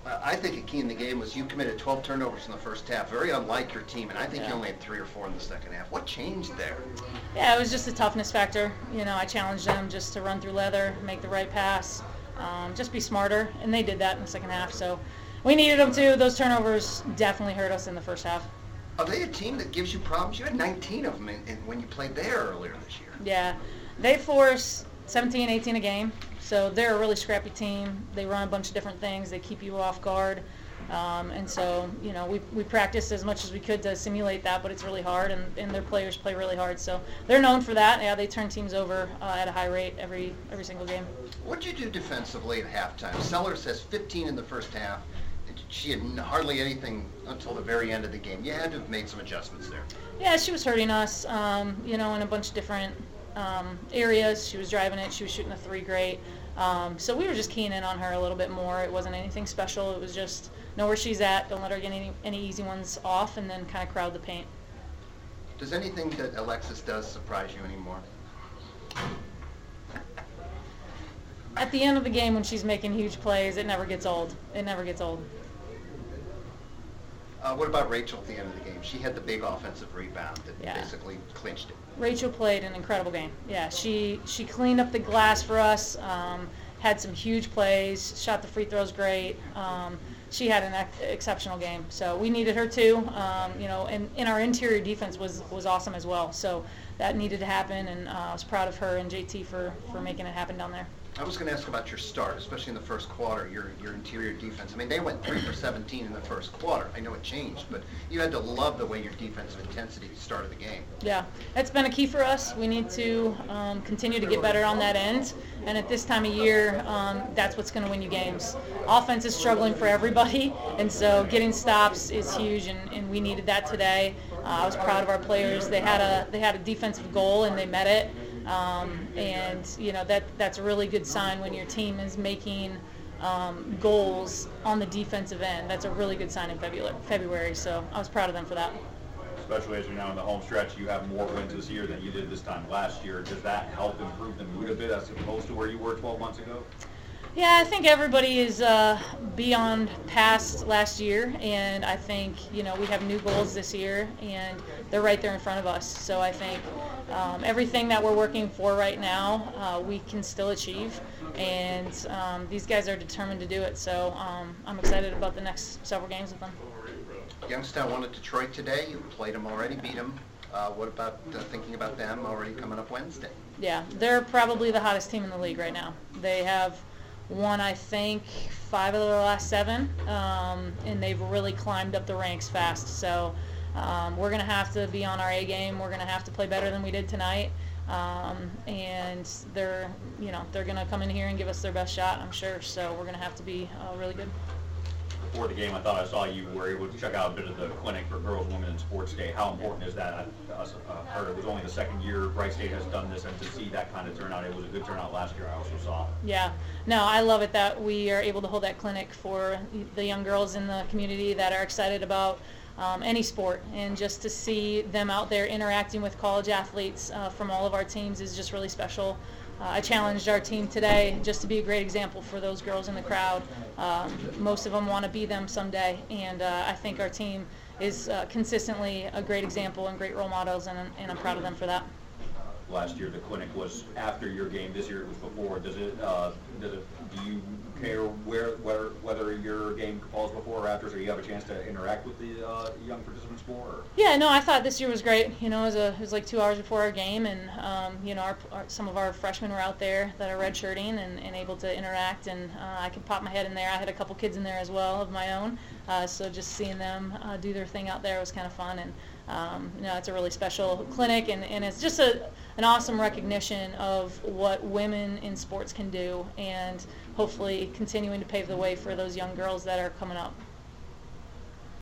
I think a key in the game was you committed 12 turnovers in the first half, very unlike your team, and I think you only had 3 or 4 in the second half. What changed there? Yeah, it was just a toughness factor. I challenged them just to run through leather, make the right pass, just be smarter, and they did that in the second half. So we needed them to. Those turnovers definitely hurt us in the first half. Are they a team that gives you problems? You had 19 of them when you played there earlier this year. Yeah, they force 17, 18 a game. So they're a really scrappy team. They run a bunch of different things. They keep you off guard. And so, we practiced as much as we could to simulate that, but it's really hard, and their players play really hard. So they're known for that. Yeah, they turn teams over at a high rate every single game. What did you do defensively at halftime? Sellers has 15 in the first half. She had hardly anything until the very end of the game. You had to have made some adjustments there. Yeah, she was hurting us, in a bunch of different areas. She was driving it. She was shooting a 3 great. So we were just keying in on her a little bit more. It wasn't anything special. It was just know where she's at, don't let her get any easy ones off, and then kind of crowd the paint. Does anything that Alexis does surprise you anymore? At the end of the game when she's making huge plays, it never gets old. It never gets old. What about Rachel at the end of the game? She had the big offensive rebound that basically clinched it. Rachel played an incredible game. Yeah, she cleaned up the glass for us, had some huge plays, shot the free throws great. She had an exceptional game. So we needed her too. And our interior defense was awesome as well. So that needed to happen, and I was proud of her and JT for making it happen down there. I was going to ask about your start, especially in the first quarter, your interior defense. I mean, they went 3 for 17 in the first quarter. I know it changed, but you had to love the way your defensive intensity started the game. Yeah, that's been a key for us. We need to continue to get better on that end, and at this time of year, that's what's going to win you games. Offense is struggling for everybody, and so getting stops is huge, and we needed that today. I was proud of our players. They had a defensive goal, and they met it. That's a really good sign when your team is making goals on the defensive end. That's a really good sign in February. So I was proud of them for that. Especially as you're now in the home stretch, you have more wins this year than you did this time last year. Does that help improve the mood a bit as opposed to where you were 12 months ago? Yeah, I think everybody is beyond past last year, and I think we have new goals this year, and they're right there in front of us. So I think everything that we're working for right now, we can still achieve, and these guys are determined to do it. So I'm excited about the next several games with them. Youngstown won at Detroit today. You played them already, beat them. What about thinking about them already coming up Wednesday? Yeah, they're probably the hottest team in the league right now. They have won, I think, 5 of their last 7, and they've really climbed up the ranks fast. So we're going to have to be on our A game. We're going to have to play better than we did tonight, and they're going to come in here and give us their best shot, I'm sure. So we're going to have to be really good. Before the game, I thought I saw you were able to check out a bit of the clinic for Girls, Women in Sports Day. How important is that? I heard it was only the second year Wright State has done this, and to see that kind of turnout, it was a good turnout last year, I also saw. Yeah. No, I love it that we are able to hold that clinic for the young girls in the community that are excited about any sport, and just to see them out there interacting with college athletes from all of our teams is just really special. I challenged our team today just to be a great example for those girls in the crowd. Most of them want to be them someday, and I think our team is consistently a great example and great role models, and I'm proud of them for that. Last year the clinic was after your game. This year it was before. Do you care whether your game falls before or after, so you have a chance to interact with the young participants more? Or? Yeah, no, I thought this year was great. It was like 2 hours before our game, and some of our freshmen were out there that are redshirting and able to interact, and I could pop my head in there. I had a couple kids in there as well of my own, so just seeing them do their thing out there was kind of fun, and it's a really special clinic, and it's just an awesome recognition of what women in sports can do, and hopefully continuing to pave the way for those young girls that are coming up.